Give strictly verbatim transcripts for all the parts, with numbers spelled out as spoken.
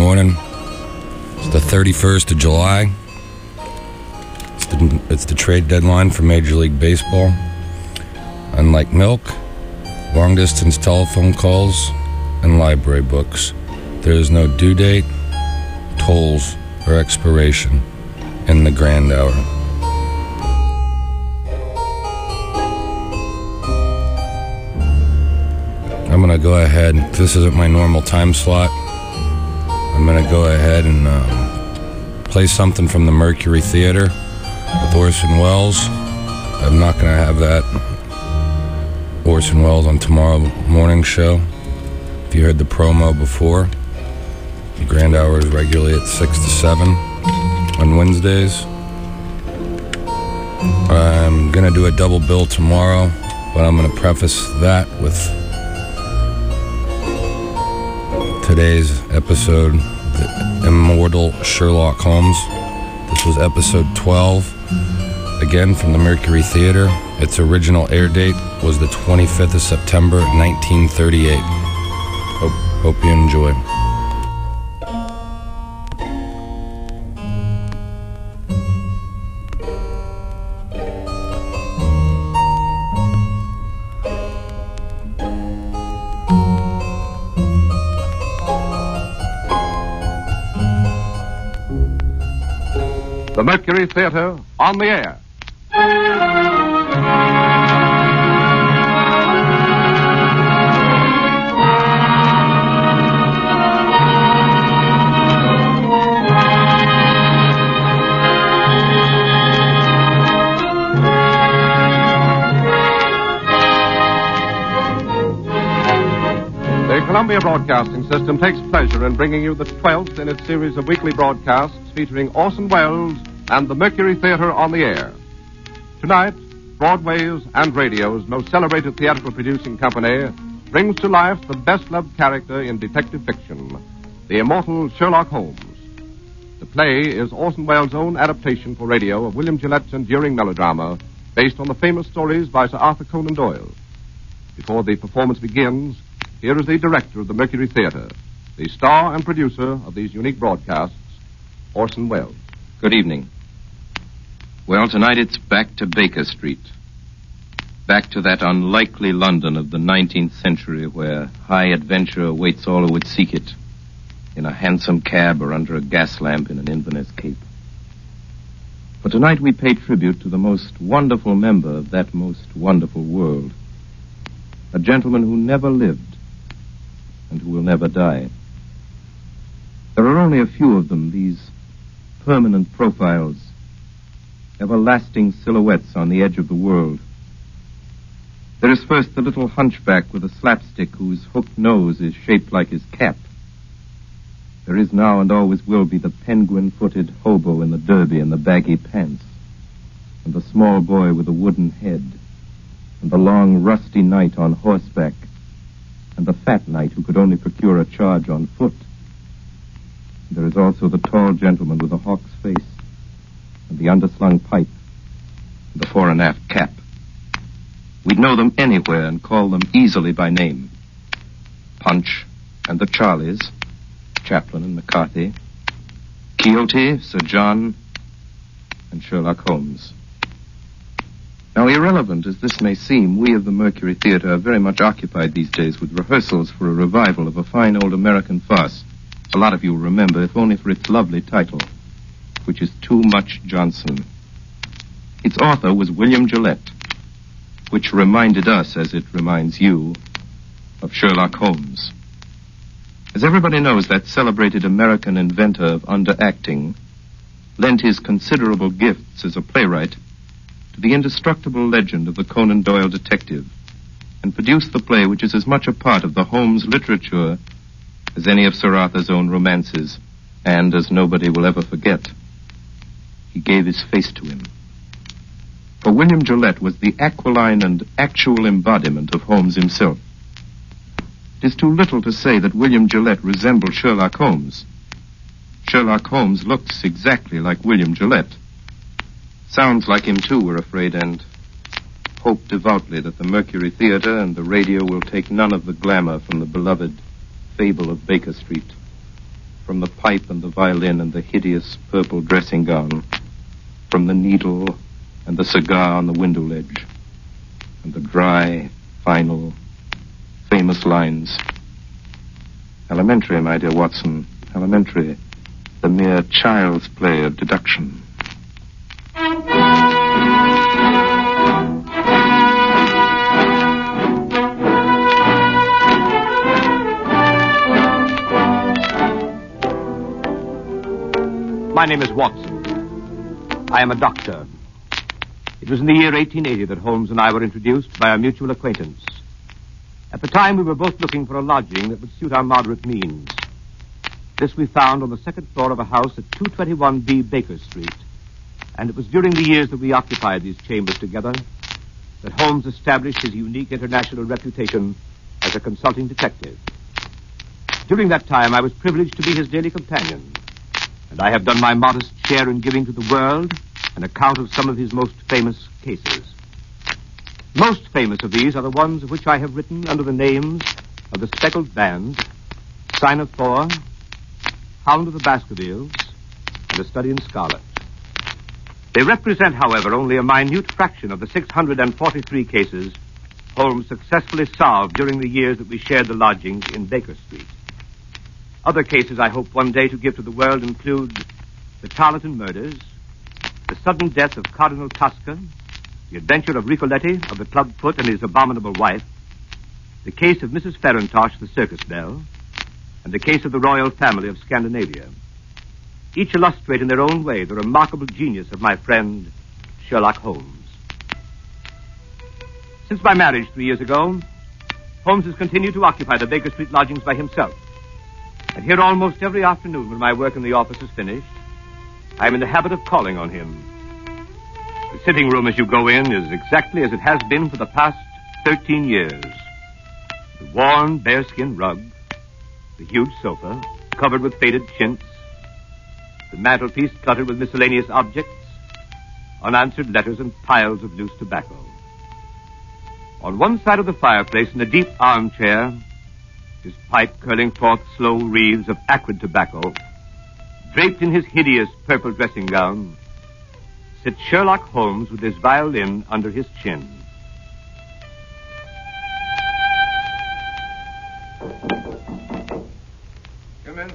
morning. It's the thirty-first of July. It's the, it's the trade deadline for Major League Baseball. Unlike milk, long-distance telephone calls, and library books, there is no due date, tolls, or expiration in the grand hour. I'm going to go ahead. This isn't my normal time slot. I'm going to go ahead and um, play something from the Mercury Theater with Orson Welles. I'm not going to have that Orson Welles on tomorrow morning show. If you heard the promo before, the grand hour is regularly at six to seven on Wednesdays. I'm going to do a double bill tomorrow, but I'm going to preface that with today's episode, The Immortal Sherlock Holmes. This was episode twelve, again from the Mercury Theater. Its original air date was the twenty-fifth of September, nineteen thirty-eight. Hope, hope you enjoy. The Mercury Theater on the air. The Columbia Broadcasting System takes pleasure in bringing you the twelfth in its series of weekly broadcasts featuring Orson Welles and the Mercury Theater on the air. Tonight, Broadway's and radio's most celebrated theatrical producing company brings to life the best-loved character in detective fiction, the immortal Sherlock Holmes. The play is Orson Welles' own adaptation for radio of William Gillette's enduring melodrama based on the famous stories by Sir Arthur Conan Doyle. Before the performance begins, here is the director of the Mercury Theater, the star and producer of these unique broadcasts, Orson Welles. Good evening. Well, tonight it's back to Baker Street. Back to that unlikely London of the nineteenth century where high adventure awaits all who would seek it, in a hansom cab or under a gas lamp in an Inverness Cape. For tonight we pay tribute to the most wonderful member of that most wonderful world, a gentleman who never lived and who will never die. There are only a few of them, these permanent profiles, everlasting silhouettes on the edge of the world. There is first the little hunchback with a slapstick whose hooked nose is shaped like his cap. There is now and always will be the penguin-footed hobo in the derby and the baggy pants, and the small boy with a wooden head, and the long rusty knight on horseback, and the fat knight who could only procure a charge on foot. There is also the tall gentleman with the hawk's face, and the underslung pipe, and the fore and aft cap. We'd know them anywhere and call them easily by name. Punch and the Charlies, Chaplin and McCarthy, Quixote, Sir John, and Sherlock Holmes. Now, irrelevant as this may seem, we of the Mercury Theater are very much occupied these days with rehearsals for a revival of a fine old American farce. A lot of you will remember, if only for its lovely title, which is Too Much Johnson. Its author was William Gillette, which reminded us, as it reminds you, of Sherlock Holmes. As everybody knows, that celebrated American inventor of underacting lent his considerable gifts as a playwright to the indestructible legend of the Conan Doyle detective, and produced the play which is as much a part of the Holmes literature as any of Sir Arthur's own romances, and as nobody will ever forget. He gave his face to him. For William Gillette was the aquiline and actual embodiment of Holmes himself. It is too little to say that William Gillette resembled Sherlock Holmes. Sherlock Holmes looks exactly like William Gillette. Sounds like him, too, we're afraid, and hope devoutly that the Mercury Theater and the radio will take none of the glamour from the beloved fable of Baker Street. from the pipe and the violin and the hideous purple dressing gown, from the needle and the cigar on the window ledge, and the dry, final, famous lines. Elementary, my dear Watson, elementary, the mere child's play of deduction. My name is Watson. I am a doctor. It was in the year eighteen eighty that Holmes and I were introduced by a mutual acquaintance. At the time, we were both looking for a lodging that would suit our moderate means. This we found on the second floor of a house at two twenty-one B Baker Street. And it was during the years that we occupied these chambers together that Holmes established his unique international reputation as a consulting detective. During that time, I was privileged to be his daily companion, and I have done my modest share in giving to the world an account of some of his most famous cases. Most famous of these are the ones of which I have written under the names of the Speckled Band, Sign of Four, Hound of the Baskervilles, and A Study in Scarlet. They represent, however, only a minute fraction of the six hundred forty-three cases Holmes successfully solved during the years that we shared the lodgings in Baker Street. Other cases I hope one day to give to the world include the Tarleton murders, the sudden death of Cardinal Tosca, the adventure of Ricoletti of the Clubfoot and his abominable wife, the case of Missus Farintosh, the circus belle, and the case of the royal family of Scandinavia. Each illustrate in their own way the remarkable genius of my friend Sherlock Holmes. Since my marriage three years ago, Holmes has continued to occupy the Baker Street lodgings by himself. And here almost every afternoon when my work in the office is finished, I am in the habit of calling on him. The sitting room as you go in is exactly as it has been for the past thirteen years. The worn bearskin rug, the huge sofa covered with faded chintz, the mantelpiece cluttered with miscellaneous objects, unanswered letters and piles of loose tobacco. On one side of the fireplace in a deep armchair, his pipe curling forth slow wreaths of acrid tobacco, draped in his hideous purple dressing gown, sits Sherlock Holmes with his violin under his chin. Come in.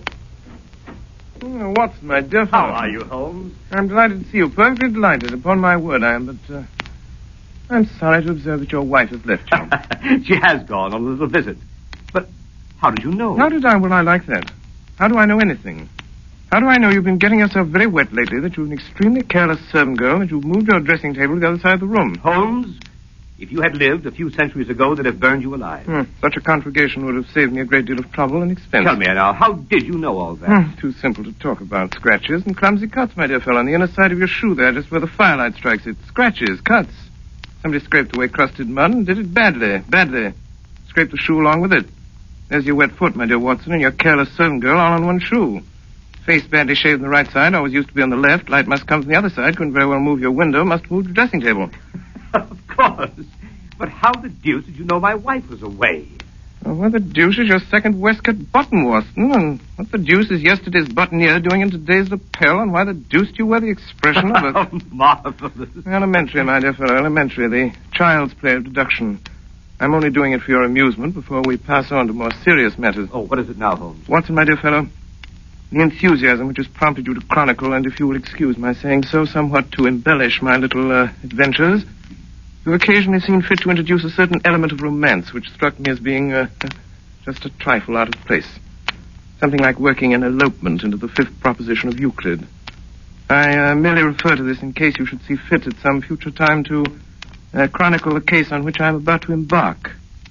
Oh, Watson, my dear fellow. How are you, Holmes? I'm delighted to see you. Perfectly delighted. Upon my word, I am, but uh, I'm sorry to observe that your wife has left you. She has gone on a little visit. But how did you know? How did I? Well, I like that. How do I know anything? How do I know you've been getting yourself very wet lately, that you're an extremely careless servant girl, that you've moved your dressing table to the other side of the room? Holmes, if you had lived a few centuries ago, they'd have burned you alive. Hmm. Such a conflagration would have saved me a great deal of trouble and expense. Tell me now, how did you know all that? Hmm. Too simple to talk about. Scratches and clumsy cuts, my dear fellow, on the inner side of your shoe there, just where the firelight strikes it. Scratches, cuts. Somebody scraped away crusted mud and did it badly, badly. Scraped the shoe along with it. There's your wet foot, my dear Watson, and your careless servant girl all on one shoe. Face badly shaved on the right side, always used to be on the left. Light must come from the other side. Couldn't very well move your window. Must move the dressing table. Of course. But how the deuce did you know my wife was away? Well, what the deuce is your second waistcoat button, Watson? And what the deuce is yesterday's buttonniere doing in today's lapel? And why the deuce do you wear the expression of a... Oh, marvelous. Elementary, my dear fellow, elementary. The child's play of deduction. I'm only doing it for your amusement before we pass on to more serious matters. Oh, what is it now, Holmes? Watson, my dear fellow, the enthusiasm which has prompted you to chronicle, and if you will excuse my saying so, somewhat to embellish my little uh, adventures, you've occasionally seen fit to introduce a certain element of romance which struck me as being uh, just a trifle out of place. Something like working an elopement into the fifth proposition of Euclid. I uh, merely refer to this in case you should see fit at some future time to uh, chronicle the case on which I am about to embark.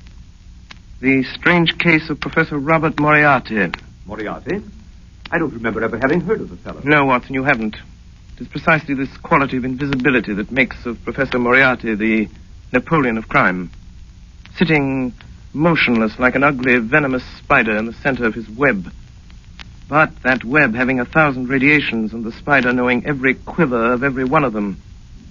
The strange case of Professor Robert Moriarty. Moriarty? I don't remember ever having heard of the fellow. No, Watson, you haven't. It is precisely this quality of invisibility that makes of Professor Moriarty the Napoleon of crime. Sitting motionless like an ugly, venomous spider in the center of his web. But that web having a thousand radiations and the spider knowing every quiver of every one of them.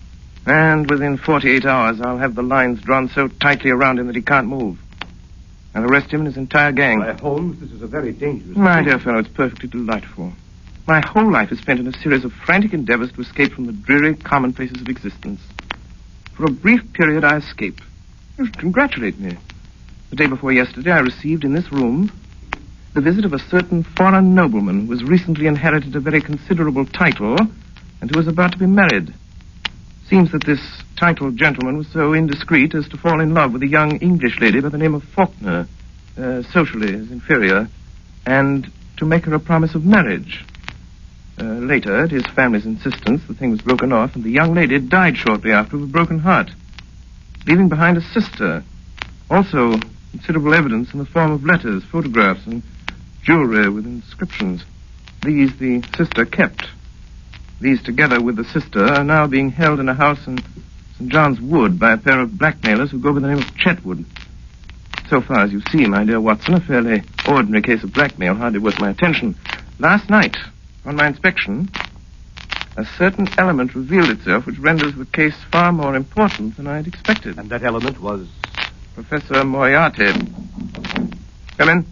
And within forty-eight hours, I'll have the lines drawn so tightly around him that he can't move. I'll arrest him and his entire gang. Why, Holmes, this is a very dangerous My thing. dear fellow, it's perfectly delightful. My whole life is spent in a series of frantic endeavors to escape from the dreary commonplaces of existence. For a brief period, I escape. You should congratulate me. The day before yesterday, I received in this room the visit of a certain foreign nobleman who has recently inherited a very considerable title and who is about to be married. Seems that this titled gentleman was so indiscreet as to fall in love with a young English lady by the name of Faulkner, uh, socially his inferior, and to make her a promise of marriage. Uh, later, at his family's insistence, the thing was broken off, and the young lady died shortly after of a broken heart, leaving behind a sister. Also, considerable evidence in the form of letters, photographs, and jewelry with inscriptions. These the sister kept. These, together with the sister, are now being held in a house in Saint John's Wood by a pair of blackmailers who go by the name of Chetwood. So far as you see, my dear Watson, a fairly ordinary case of blackmail, hardly worth my attention. Last night, on my inspection, a certain element revealed itself which renders the case far more important than I had expected. And that element was... Professor Moriarty. Come in.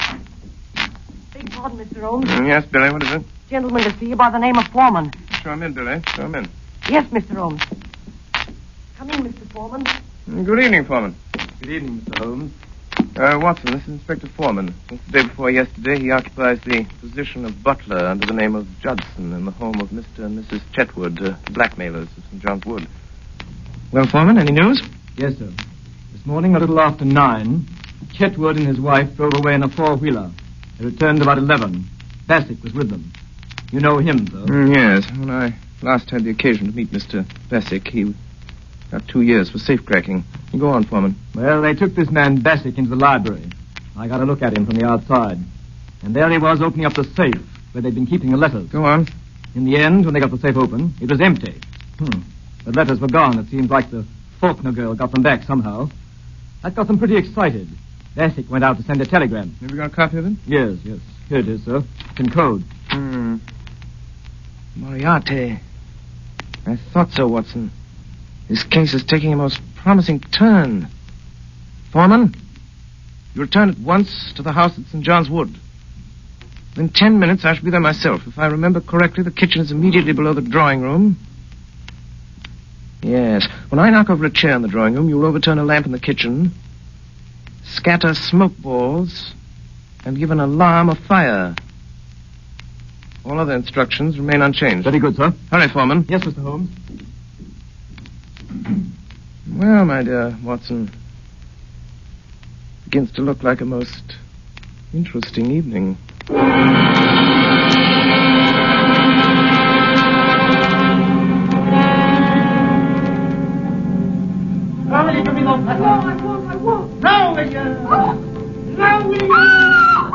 Beg pardon, Mister Holmes. Mm, yes, Billy, what is it? Gentleman to see you by the name of Foreman. Show him in, Billy. Show him in. Yes, Mister Holmes. Come in, Mister Foreman. Mm, Good evening, Foreman. Good evening, Mister Holmes. Uh, Watson, this is Inspector Foreman. Since the day before yesterday, he occupies the position of butler under the name of Judson in the home of Mister and Missus Chetwood, uh, blackmailers of Saint John's Wood. Well, Foreman, any news? Yes, sir. This morning, a little after nine, Chetwood and his wife drove away in a four-wheeler. They returned about eleven. Bassett was with them. You know him, sir? Mm, yes. When I last had the occasion to meet Mister Bassick, he got two years for safecracking. You go on, Foreman. Well, they took this man Bassick into the library. I got a look at him from the outside. And there he was opening up the safe where they'd been keeping the letters. Go on. In the end, when they got the safe open, it was empty. Hmm. The letters were gone. It seems like the Faulkner girl got them back somehow. That got them pretty excited. Bassick went out to send a telegram. Have you got a copy of it? Yes, yes. Here it is, sir. It's in code. Hmm. Moriarty. I thought so, Watson. This case is taking a most promising turn. Foreman, you return at once to the house at Saint John's Wood. Within ten minutes, I shall be there myself. If I remember correctly, the kitchen is immediately below the drawing room. Yes. When I knock over a chair in the drawing room, you'll overturn a lamp in the kitchen, scatter smoke balls, and give an alarm of fire. All other instructions remain unchanged. Very good, sir. Hurry, Foreman. Yes, Mister Holmes. Well, my dear Watson, begins to look like a most interesting evening. Somebody coming up. I won't, I won't, I won't. Now, William. Now, William.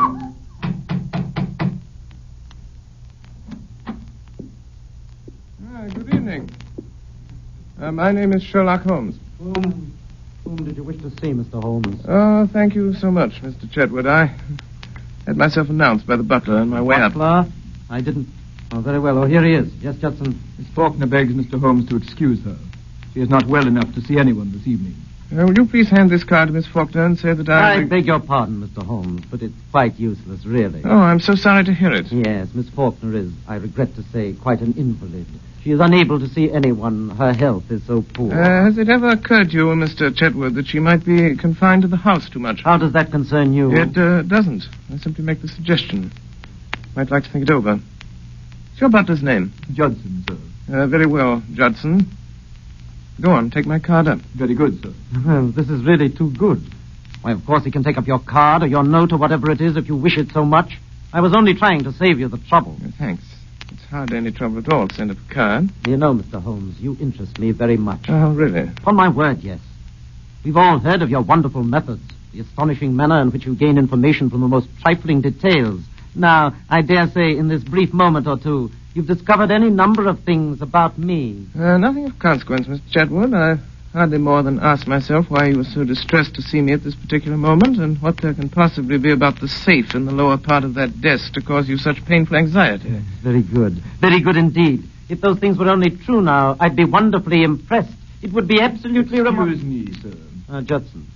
Ah, good evening. Uh, my name is Sherlock Holmes. Whom, whom did you wish to see, Mister Holmes? Oh, thank you so much, Mister Chetwood. I had myself announced by the butler on my way up. Butler? I didn't... Oh, very well. Oh, here he is. Yes, Judson. Miss Faulkner begs Mister Holmes to excuse her. She is not well enough to see anyone this evening. Uh, will you please hand this card to Miss Faulkner and say that I... I beg your pardon, Mister Holmes, but it's quite useless, really. Oh, I'm so sorry to hear it. Yes, Miss Faulkner is, I regret to say, quite an invalid. She is unable to see anyone. Her health is so poor. Uh, has it ever occurred to you, Mister Chetwood, that she might be confined to the house too much? How does that concern you? It uh, doesn't. I simply make the suggestion. Might like to think it over. What's your butler's name? Judson, sir. Uh, very well, Judson. Go on, take my card up. Very good, sir. Well, this is really too good. Why, of course, he can take up your card or your note or whatever it is if you wish it so much. I was only trying to save you the trouble. Uh, thanks. It's hardly any trouble at all to send up a card. You know, Mister Holmes, you interest me very much. Oh, really? Upon my word, yes. We've all heard of your wonderful methods, the astonishing manner in which you gain information from the most trifling details. Now, I dare say in this brief moment or two, you've discovered any number of things about me. Uh, nothing of consequence, Mister Chetwood. I hardly more than asked myself why you were so distressed to see me at this particular moment, and what there can possibly be about the safe in the lower part of that desk to cause you such painful anxiety. Yes, very good. Very good indeed. If those things were only true now, I'd be wonderfully impressed. It would be absolutely remarkable. Excuse me, sir. Uh, Judson.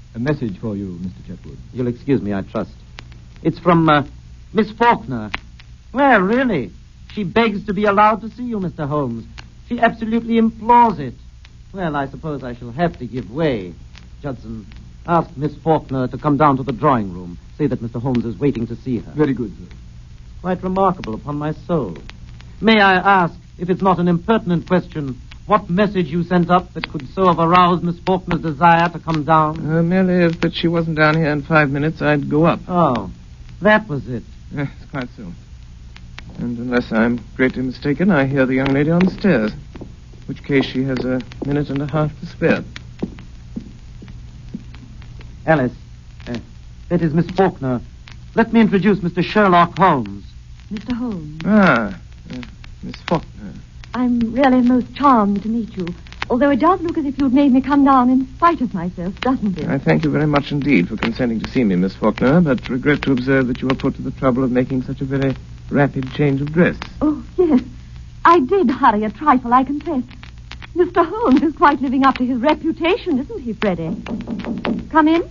A message for you, Mister Chetwood. You'll excuse me, I trust. It's from uh, Miss Faulkner. Well, really, she begs to be allowed to see you, Mister Holmes. She absolutely implores it. Well, I suppose I shall have to give way. Judson, ask Miss Faulkner to come down to the drawing room. Say that Mister Holmes is waiting to see her. Very good, sir. Quite remarkable, upon my soul. May I ask, if it's not an impertinent question, what message you sent up that could so have aroused Miss Faulkner's desire to come down? Uh, merely if that she wasn't down here in five minutes, I'd go up. Oh, that was it. Yes, quite so. And unless I'm greatly mistaken, I hear the young lady on the stairs. In which case she has a minute and a half to spare. Alice, uh, that is Miss Faulkner. Let me introduce Mister Sherlock Holmes. Mister Holmes, Ah, uh, Miss Faulkner. I'm really most charmed to meet you. Although it does look as if you'd made me come down in spite of myself, doesn't it? I thank you very much indeed for consenting to see me, Miss Faulkner, but regret to observe that you were put to the trouble of making such a very rapid change of dress. Oh, yes. I did hurry a trifle, I confess. Mister Holmes is quite living up to his reputation, isn't he, Freddie? Come in.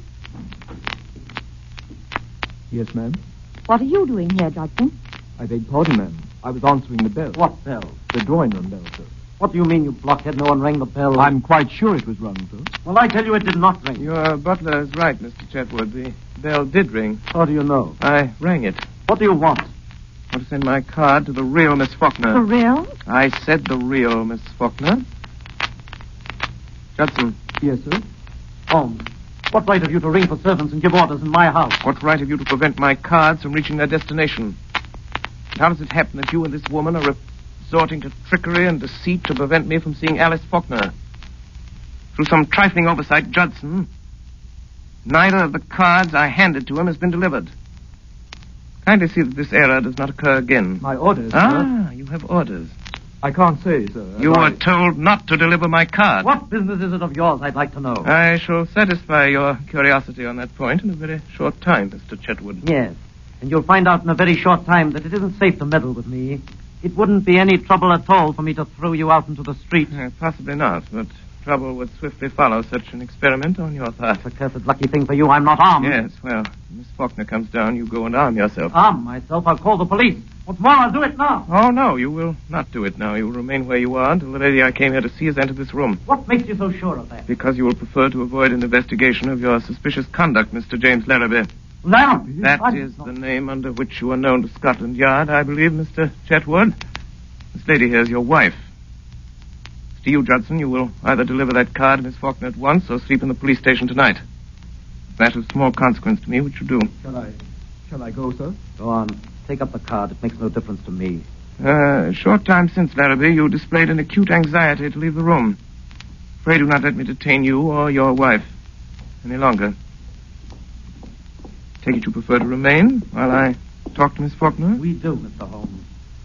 Yes, ma'am. What are you doing here, Judson? I beg pardon, ma'am. I was answering the bell. What bell? The drawing room bell, sir. What do you mean, you blockhead? No one rang the bell. I'm quite sure it was rung, sir. Well, I tell you it did not ring. Your butler is right, Mister Chetwood. The bell did ring. How do you know? I rang it. What do you want? I want to send my card to the real Miss Faulkner. For real? I said the real Miss Faulkner. Judson. Yes, sir. Holmes, what right have you to ring for servants and give orders in my house? What right have you to prevent my cards from reaching their destination? How does it happen that you and this woman are resorting to trickery and deceit to prevent me from seeing Alice Faulkner? Through some trifling oversight, Judson, neither of the cards I handed to him has been delivered. Kindly see that this error does not occur again. My orders, sir. Ah, you have orders. I can't say, sir. You I... were told not to deliver my card. What business is it of yours, I'd like to know? I shall satisfy your curiosity on that point in a very short time, Mister Chetwood. Yes, and you'll find out in a very short time that it isn't safe to meddle with me. It wouldn't be any trouble at all for me to throw you out into the street. Uh, possibly not, but trouble would swiftly follow such an experiment on your part. It's a cursed lucky thing for you I'm not armed. Yes, well, Miss Faulkner comes down, you go and arm yourself. Arm myself? I'll call the police. What's more, I'll do it now. Oh, no, you will not do it now. You will remain where you are until the lady I came here to see has entered this room. What makes you so sure of that? Because you will prefer to avoid an investigation of your suspicious conduct, Mister James Larrabee. Larrabee? That I... is the name under which you are known to Scotland Yard, I believe, Mister Chetwood. This lady here is your wife. To you, Judson, you will either deliver that card to Miss Faulkner at once or sleep in the police station tonight. That is small consequence to me, which you do. Shall I... Shall I go, sir? Go on. Take up the card. It makes no difference to me. Uh, a short time since, Larrabee, you displayed an acute anxiety to leave the room. Pray do not let me detain you or your wife any longer. Take it you prefer to remain while I talk to Miss Faulkner? We do, Mister Holmes.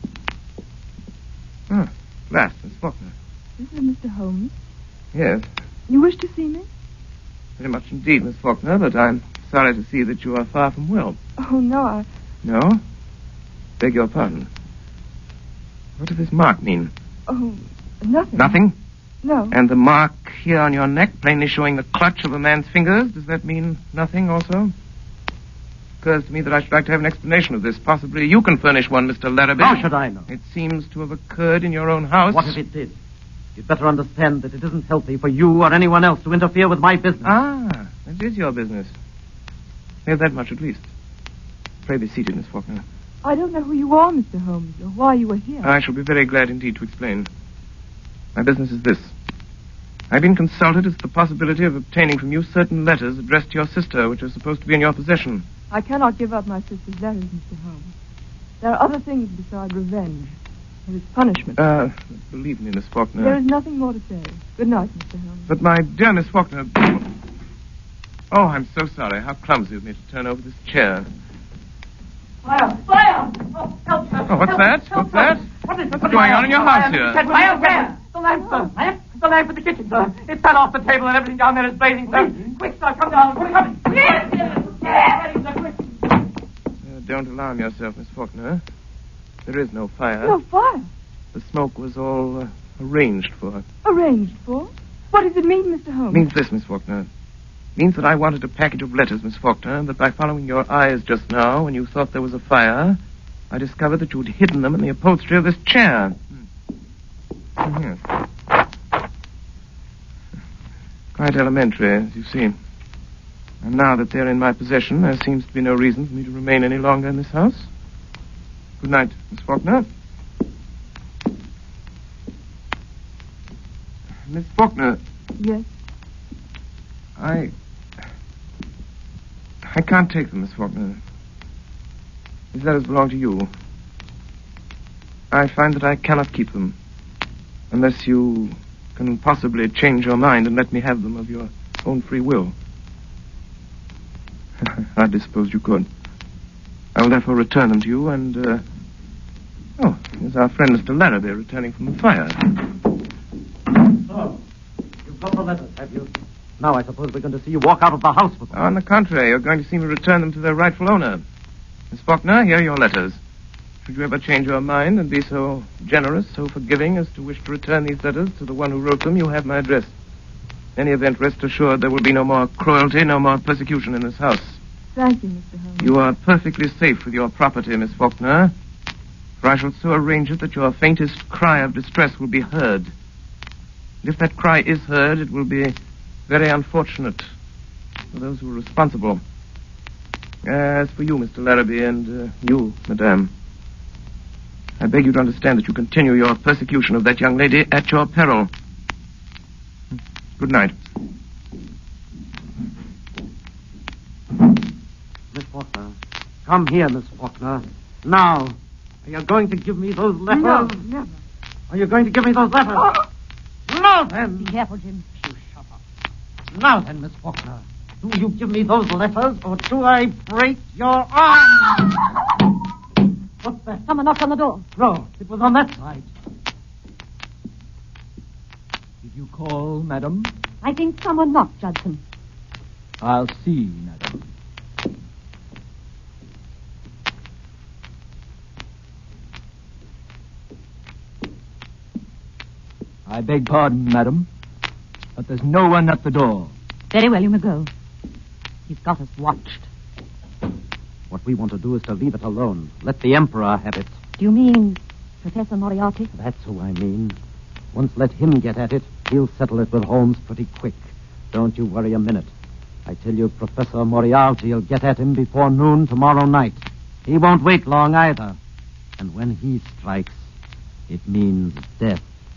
Ah, at last, Miss Faulkner. Is it Mister Holmes? Yes, You wish to see me? very much indeed, Miss Faulkner, but I'm sorry to see that you are far from well. Oh, no, I... No? Beg your pardon. What does this mark mean? Oh, nothing. Nothing? No. And the mark here on your neck, plainly showing the clutch of a man's fingers, does that mean nothing also? Occurs to me that I should like to have an explanation of this. Possibly you can furnish one, Mister Larrabee. How should I know? It seems to have occurred in your own house. What if it did? You'd better understand that it isn't healthy for you or anyone else to interfere with my business. Ah, it is your business. We have that much at least. Pray be seated, Miss Faulkner. I don't know who you are, Mister Holmes, or why you were here. I shall be very glad indeed to explain. My business is this. I've been consulted as to the possibility of obtaining from you certain letters addressed to your sister, which are supposed to be in your possession. I cannot give up my sister's letters, Mister Holmes. There are other things besides revenge. There is punishment. Uh, believe me, Miss Faulkner. There is nothing more to say. Good night, Mister Holmes. But my dear Miss Faulkner... Oh, I'm so sorry. How clumsy of me to turn over this chair. Fire! Fire! Oh, help, help, Oh, what's help, that? help, What's that? What is What's going on in your house here? Fire, fire! The lamp, sir. Lamp? The lamp in the kitchen, sir. It fell off the table and everything down there is blazing, sir. Quick, sir, come down. Quick, come. Yes, yes, yes, quick. Uh, don't alarm yourself, Miss Faulkner. There is no fire. No fire. The smoke was all uh, arranged for. Arranged for? What does it mean, Mister Holmes? Means this, Miss Faulkner. means that I wanted a package of letters, Miss Faulkner, and that by following your eyes just now, when you thought there was a fire, I discovered that you'd hidden them in the upholstery of this chair. Hmm. Yes. Quite elementary, as you see. And now that they're in my possession, there seems to be no reason for me to remain any longer in this house. Good night, Miss Faulkner. Miss Faulkner. Yes? I... I can't take them, Miss Faulkner. These letters belong to you. I find that I cannot keep them unless you can possibly change your mind and let me have them of your own free will. I suppose you could. I will therefore return them to you and, uh... Oh, here's our friend Mister Larrabee returning from the fire. So, you've got the letters, have you? Now I suppose we're going to see you walk out of the house with them. On the contrary, you're going to see me return them to their rightful owner. Miss Faulkner, here are your letters. Should you ever change your mind and be so generous, so forgiving as to wish to return these letters to the one who wrote them, you have my address. In any event, rest assured there will be no more cruelty, no more persecution in this house. Thank you, Mister Holmes. You are perfectly safe with your property, Miss Faulkner, for I shall so arrange it that your faintest cry of distress will be heard. And if that cry is heard, it will be very unfortunate for those who are responsible. As for you, Mister Larrabee, and uh, you, Madame, I beg you to understand that you continue your persecution of that young lady at your peril. Good night. Miss Faulkner. Come here, Miss Faulkner. Now. Are you going to give me those letters? No, never. Are you going to give me those letters? Oh. Now then. Be careful, Jim. You shut up. Now then, Miss Faulkner. Do you give me those letters, or do I break your arm? What's that? Someone knocked on the door. No, it was on that side. Did you call, madam? I think someone knocked, Judson. I'll see, madam. I beg pardon, madam, but there's no one at the door. Very well, you may go. He's got us watched. What we want to do is to leave it alone. Let the Emperor have it. Do you mean Professor Moriarty? That's who I mean. Once let him get at it, he'll settle it with Holmes pretty quick. Don't you worry a minute. I tell you, Professor Moriarty will get at him before noon tomorrow night. He won't wait long either. And when he strikes, it means death.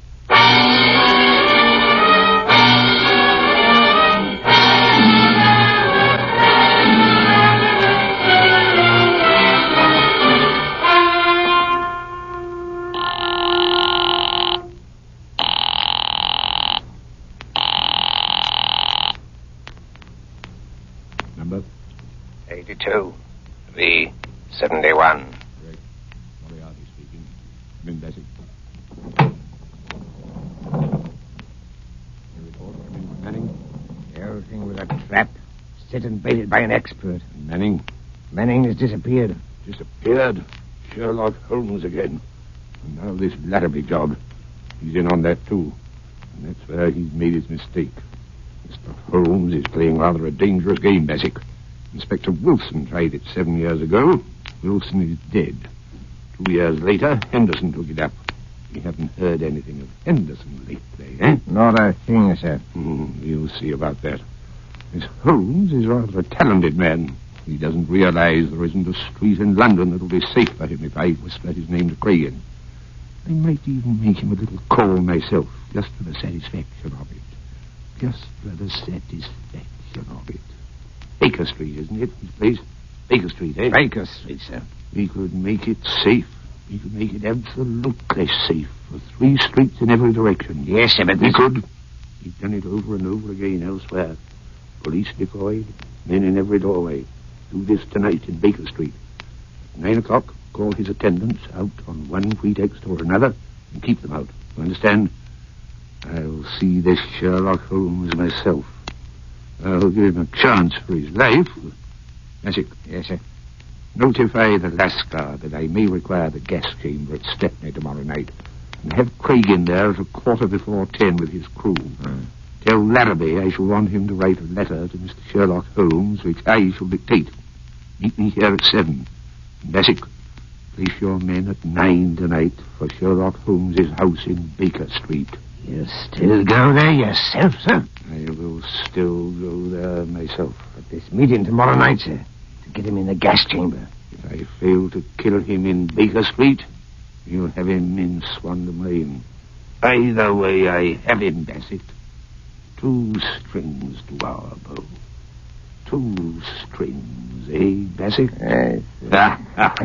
Number? eighty-two. V seventy-one. Great. Moriarty speaking. Come in, Bessie. Your report, come in, Manning. Everything was a trap, set and baited by an expert. And Manning? Manning has disappeared. Disappeared? Sherlock Holmes again. And now this Larrabee job. He's in on that, too. And that's where he's made his mistake. Mister Holmes is playing rather a dangerous game, Bassick. Inspector Wilson tried it seven years ago. Wilson is dead. Two years later, Henderson took it up. We haven't heard anything of Henderson lately, eh? Not a thing, sir. Mm, you'll see about that. This Holmes is rather a talented man. He doesn't realize there isn't a street in London that'll be safe for him if I whisper his name to Cragen. I might even make him a little call myself, just for the satisfaction of it. Just for the satisfaction of it. Baker Street, isn't it, his place? Baker Street, eh? Baker Street, sir. We could make it safe. We could make it absolutely safe for three streets in every direction. Yes, sir, but we this... could. We've done it over and over again elsewhere. Police deployed, men in every doorway. Do this tonight in Baker Street. At nine o'clock, call his attendants out on one pretext or another and keep them out. You understand? I'll see this Sherlock Holmes myself. I'll give him a chance for his life. Bassick. Yes, sir. Notify the Lascar that I may require the gas chamber at Stepney tomorrow night. And have Craig in there at a quarter before ten with his crew. Hmm. Tell Larrabee I shall want him to write a letter to Mister Sherlock Holmes, which I shall dictate. Meet me here at seven. Bassett, place your men at nine tonight for Sherlock Holmes's house in Baker Street. You still go there yourself, sir? I will still go there myself. At this meeting tomorrow night, sir, to get him in the gas chamber. If I fail to kill him in Baker Street, you'll have him in Swan Lane. Either way, I have him, Bassett. Two strings to our bow. Two strings, eh, Bassett? Yes.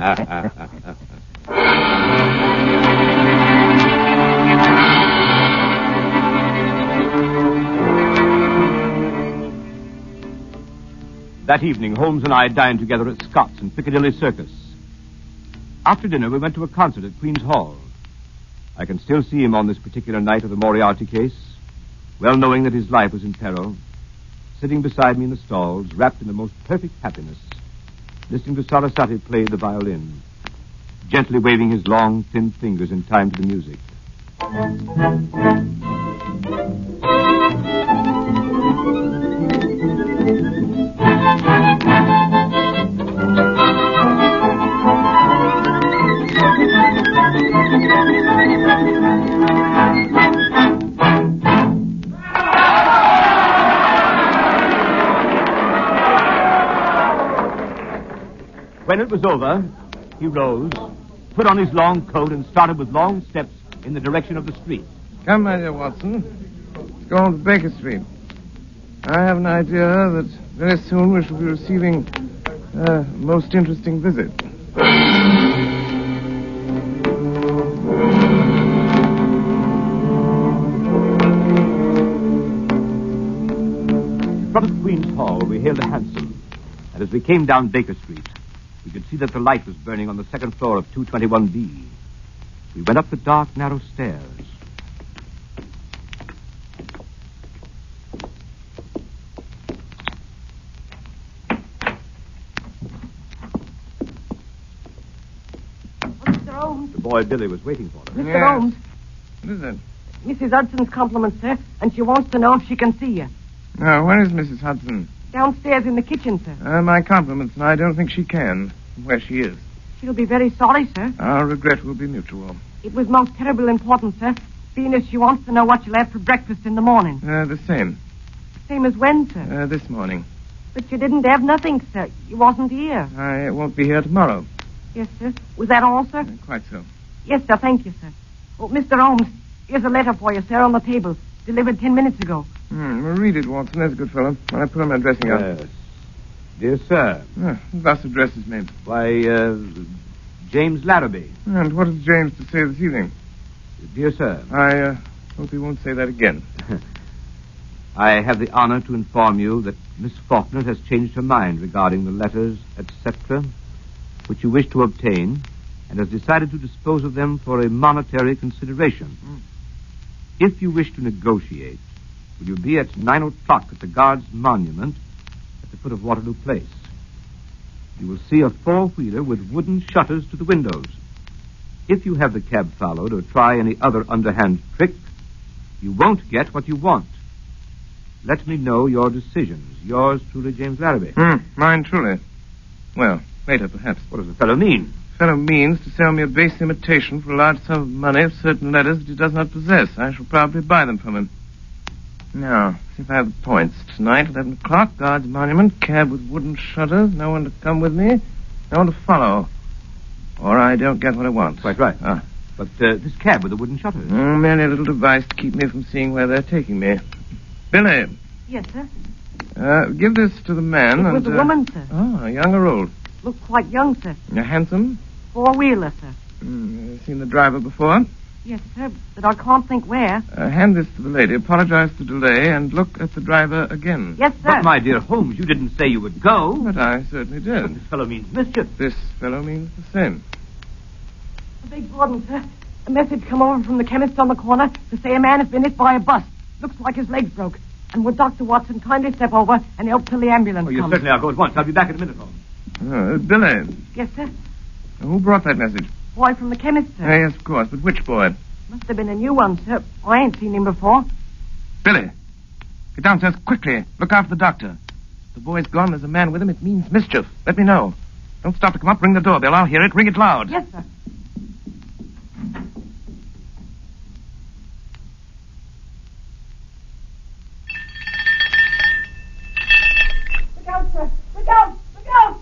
That evening, Holmes and I dined together at Scott's in Piccadilly Circus. After dinner, we went to a concert at Queen's Hall. I can still see him on this particular night of the Moriarty case, well knowing that his life was in peril, sitting beside me in the stalls, wrapped in the most perfect happiness, listening to Sarasate play the violin, gently waving his long, thin fingers in time to the music. When it was over, he rose, put on his long coat, and started with long steps in the direction of the street. Come, my dear Watson. Let's go on to Baker Street. I have an idea that very soon we shall be receiving a most interesting visit. In front of Queen's Hall, we hailed a hansom, and as we came down Baker Street, we could see that the light was burning on the second floor of two twenty-one B. We went up the dark, narrow stairs. Mister Holmes. The boy Billy was waiting for us. Mister Yes. Holmes. What is it? Missus Hudson's compliments, sir, and she wants to know if she can see you. Now, where is Missus Hudson? Downstairs in the kitchen, sir. Uh, my compliments, and I don't think she can, where she is. She'll be very sorry, sir. Our regret will be mutual. It was most terrible important, sir, being as she wants to know what you'll have for breakfast in the morning. Uh, the same. Same as when, sir? Uh, this morning. But you didn't have nothing, sir. You wasn't here. I won't be here tomorrow. Yes, sir. Was that all, sir? Uh, quite so. Yes, sir. Thank you, sir. Oh, Mister Holmes, here's a letter for you, sir, on the table. Delivered ten minutes ago. Hmm, well, read it, Watson. There's a good fellow. When I put on my dressing gown. Yes. Dear sir. Uh, thus addresses me. Why, uh, James Larrabee. And what has James to say this evening? Dear sir. I uh, hope he won't say that again. I have the honor to inform you that Miss Faulkner has changed her mind regarding the letters, et cetera, which you wish to obtain, and has decided to dispose of them for a monetary consideration. Mm. If you wish to negotiate, will you be at nine o'clock at the Guards' Monument at the foot of Waterloo Place? You will see a four-wheeler with wooden shutters to the windows. If you have the cab followed or try any other underhand trick, you won't get what you want. Let me know your decisions. Yours truly, James Larrabee. Hmm, mine truly. Well, later, perhaps. What does the fellow mean? The fellow means to sell me a base imitation for a large sum of money of certain letters that he does not possess. I shall probably buy them from him. Now, see if I have the points. Tonight, eleven o'clock, Guards Monument, cab with wooden shutters, no one to come with me, no one to follow. Or I don't get what I want. Quite right. Ah. But uh, this cab with the wooden shutters? Mm, merely a little device to keep me from seeing where they're taking me. Billy. Yes, sir. Uh, give this to the man. It and, was a uh, woman, sir. Oh, young or old? Looked quite young, sir. Uh, handsome? Four-wheeler, sir. Mm, uh, seen the driver before? Yes, sir, but I can't think where. Uh, hand this to the lady, apologize for the delay, and look at the driver again. Yes, sir. But, my dear Holmes, you didn't say you would go. But I certainly did. But this fellow means mischief. This fellow means the same. A big Gordon, sir. A message come over from the chemist on the corner to say a man has been hit by a bus. Looks like his legs broke. And would Doctor Watson kindly step over and help till the ambulance Oh, you comes? certainly are. Go at once. I'll be back in a minute, Holmes. Oh, uh, Billy. Yes, sir. Who brought that message? Boy from the chemist, sir. Uh, yes, of course. But which boy? Must have been a new one, sir. I ain't seen him before. Billy. Get downstairs quickly. Look after the doctor. If the boy's gone, there's a man with him. It means mischief. Let me know. Don't stop to come up. Ring the doorbell. I'll hear it. Ring it loud. Yes, sir. Look out, sir. Look out. Look out.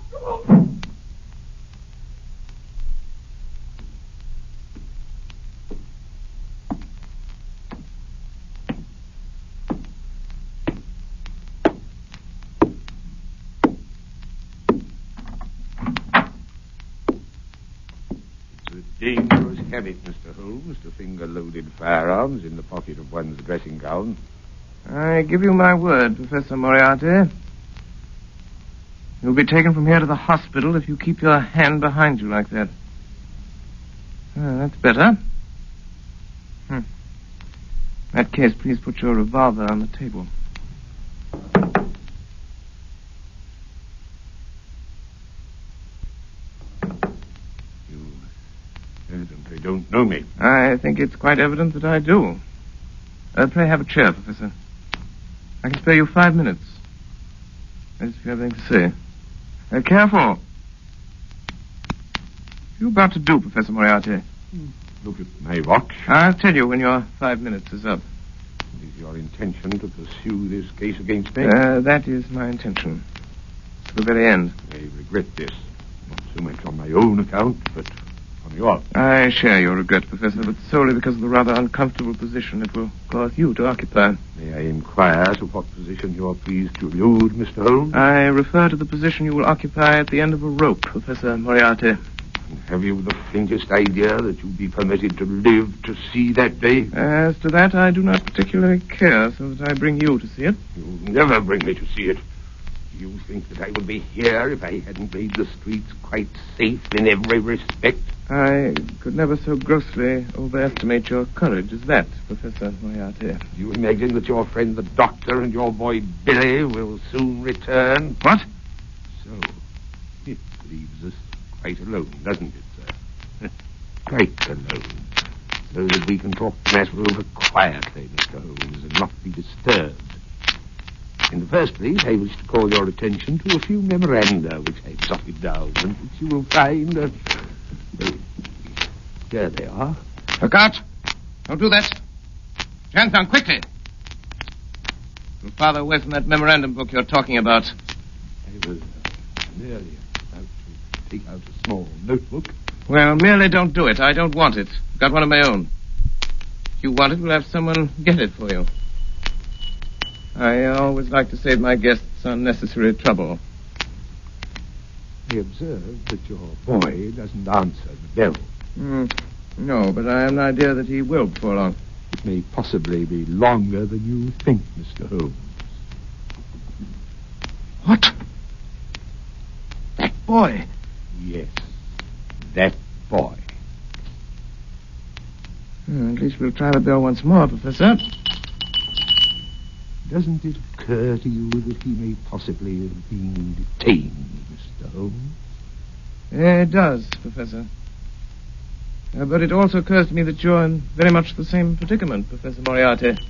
Dangerous habit, Mister Holmes, to finger loaded firearms in the pocket of one's dressing gown. I give you my word, Professor Moriarty. You'll be taken from here to the hospital if you keep your hand behind you like that. Ah, that's better. Hmm. In that case, please put your revolver on the table. Evidently don't know me. I think it's quite evident that I do. Uh, pray have a chair, Professor. I can spare you five minutes. As if you have anything to say. Uh, careful. What are you about to do, Professor Moriarty? Look at my watch. I'll tell you when your five minutes is up. Is your intention to pursue this case against me? Uh, that is my intention. To the very end. I regret this. Not so much on my own account, but on yours. I share your regret, Professor, but solely because of the rather uncomfortable position it will cause you to occupy. May I inquire to what position you are pleased to allude, Mister Holmes? I refer to the position you will occupy at the end of a rope, Professor Moriarty. Have you the faintest idea that you'll be permitted to live to see that day? As to that, I do not particularly care, so that I bring you to see it. You'll never bring me to see it. You think that I would be here if I hadn't made the streets quite safe in every respect? I could never so grossly overestimate your courage as that, Professor Moriarty. You imagine that your friend the doctor and your boy Billy will soon return? What? So, it leaves us quite alone, doesn't it, sir? Quite alone. So that we can talk the matter over quietly, Mister Holmes, and not be disturbed. In the first place, I wish to call your attention to a few memoranda which I've jotted down and which you will find... Uh, uh, there they are. Look out! Don't do that. Hands down, quickly! Your father away from that memorandum book you're talking about. I was uh, merely about to take out a small notebook. Well, merely don't do it. I don't want it. I've got one of my own. If you want it, we'll have someone get it for you. I always like to save my guests unnecessary trouble. I observe that your boy doesn't answer the bell. Mm, no, but I have an idea that he will before long. It may possibly be longer than you think, Mister Holmes. What? That boy? Yes, that boy. Hmm, at least we'll try the bell once more, Professor. Doesn't it occur to you that he may possibly have been detained, Mister Holmes? It does, Professor. Uh, but it also occurs to me that you're in very much the same predicament, Professor Moriarty.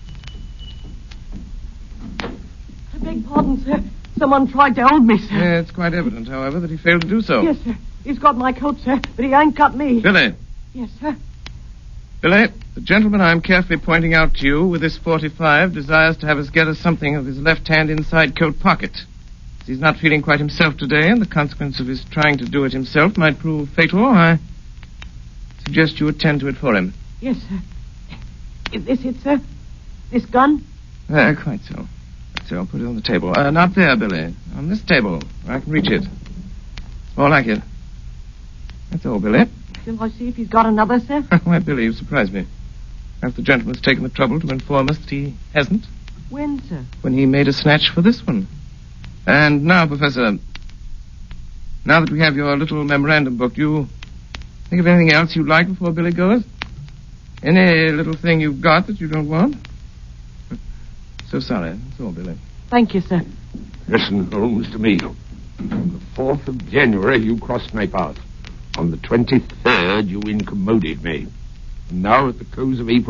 I beg pardon, sir. Someone tried to hold me, sir. Yeah, it's quite evident, however, that he failed to do so. Yes, sir. He's got my coat, sir, but he ain't got me. Billy. Yes, sir. Billy, the gentleman I'm carefully pointing out to you with this forty-five desires to have us get us something of his left-hand inside coat pocket. As he's not feeling quite himself today, and the consequence of his trying to do it himself might prove fatal, I suggest you attend to it for him. Yes, sir. Is this it, sir? This gun? Uh, quite so. Quite so. I'll put it on the table. Uh, not there, Billy. On this table, where I can reach it. More like it. That's all, Billy. Shall I see if he's got another, sir? Why, Billy, you surprised me. Perhaps the gentleman's taken the trouble to inform us that he hasn't. When, sir? When he made a snatch for this one. And now, Professor, now that we have your little memorandum book, do you think of anything else you'd like before Billy goes? Any little thing you've got that you don't want? So sorry. That's all, Billy. Thank you, sir. Listen, Holmes, to me. On the fourth of January, you crossed my path. On the twenty-third, you incommoded me. And now, at the close of April,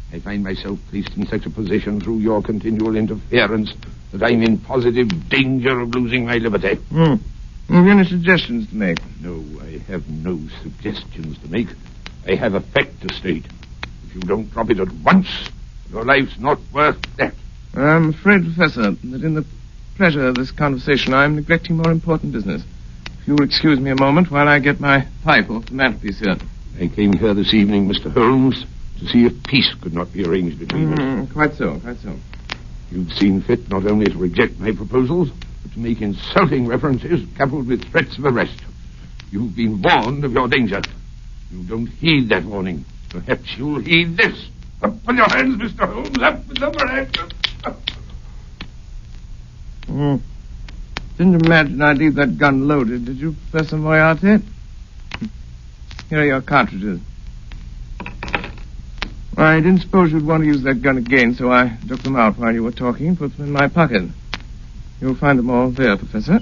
I find myself placed in such a position through your continual interference that I'm in positive danger of losing my liberty. Hmm. Have you any suggestions to make? No, I have no suggestions to make. I have a fact to state. If you don't drop it at once, your life's not worth that. I'm afraid, Professor, that in the pleasure of this conversation, I'm neglecting more important business. If you will excuse me a moment while I get my pipe off the mantelpiece here. I came here this evening, Mister Holmes, to see if peace could not be arranged between Mm, us. quite so, quite so. You've seen fit not only to reject my proposals, but to make insulting references coupled with threats of arrest. You've been warned of your danger. You don't heed that warning. Perhaps you'll heed this. Up with your hands, Mister Holmes. Up with them, hands. Hmm. Didn't imagine I'd leave that gun loaded, did you, Professor Moriarty? Here are your cartridges. I didn't suppose you'd want to use that gun again, so I took them out while you were talking and put them in my pocket. You'll find them all there, Professor.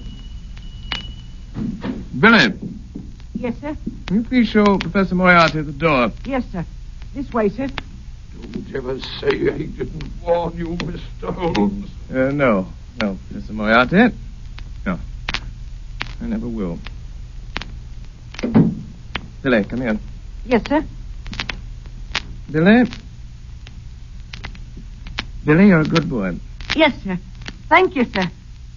Billy, Yes, sir. will you please show Professor Moriarty the door? Yes, sir. This way, sir. Don't ever say I didn't warn you, Mister Holmes. Uh, no. No, Professor Moriarty. No. I never will. Billy, come here. Yes, sir. Billy? Billy, you're a good boy. Yes, sir. Thank you, sir.